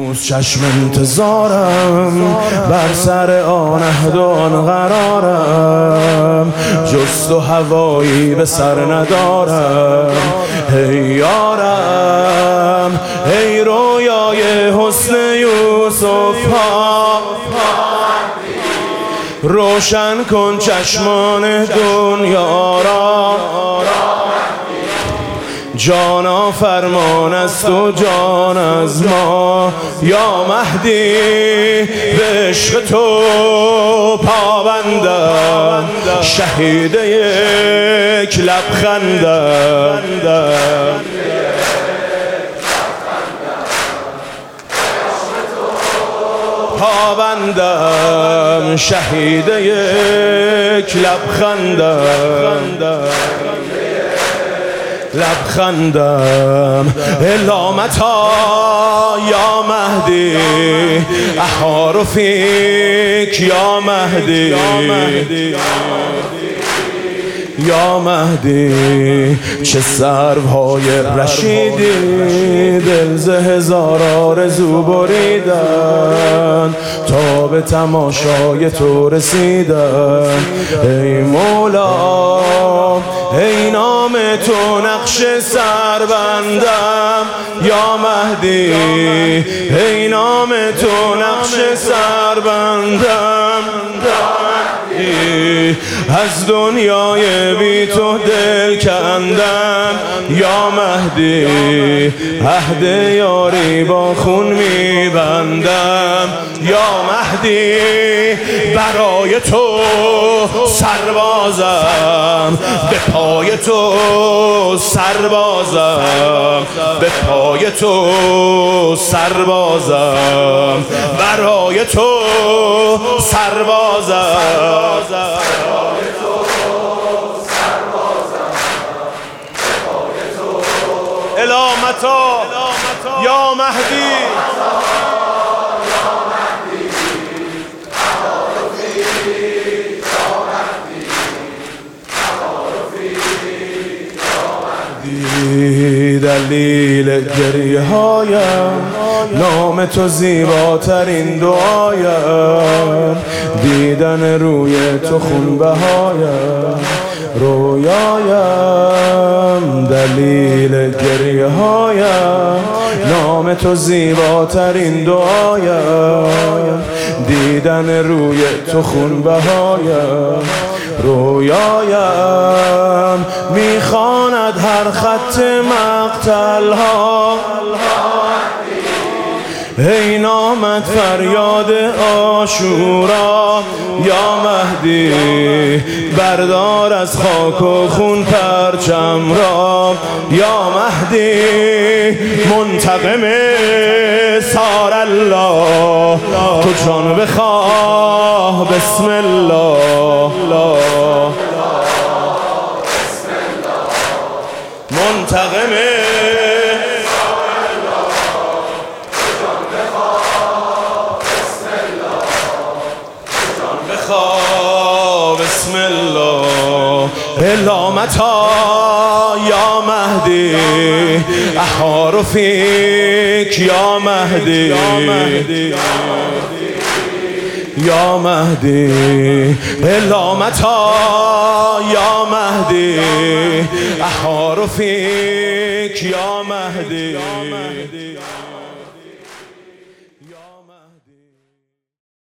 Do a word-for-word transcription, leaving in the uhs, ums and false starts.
امروز چشم انتظارم، بر سر آن عهد و آن قرارم، جز تو هوایی به سر ندارم. هی یارم ای رویای حسن یوسف ها، روشن کن چشمان دنیا را. جانا فرمان از تو جان از ما، یا مهدی به عشق تو پابندم، شهید یک لبخندم. پابندم شهید یک لبخندم، لبخندم. علامتا یا مهدی احار فیک یا مهدی، یا مهدی. چه سروهای رشیدی دل ز هزار آرزو بریدن، تا به تماشای تو رسیدن. ای مولا ای نام تو نقش سر بندم، یا مهدی ای نام تو نقش سر بندم. از دنیای بی تو دل کندم، یا مهدی عهد یاری با خون میبندم. یا مهدی برای تو سربازم، به پای تو سربازم، به پای تو سربازم، برای تو سربازم. علامتا یا مهدی دلیل گریه هایم، نام تو زیباترین دعایم، دیدن روی تو خون بهایم، رویایم. دلیل گریه هایم، نام تو زیباترین دعایم، دیدن روی تو خون بهایم، رویایم. میخواند هر خط مقتل ها، ای نامت فریاد عاشورا. یا مهدی بردار از خاک و خون پرچم را. یا مهدی منتقم سار الله، تو جان بخواه بسم الله. منتقم بسم الله. علامتا یا مهدی احار فیک یا مهدی، یا مهدی. علامتا یا مهدی احار فیک یا مهدی.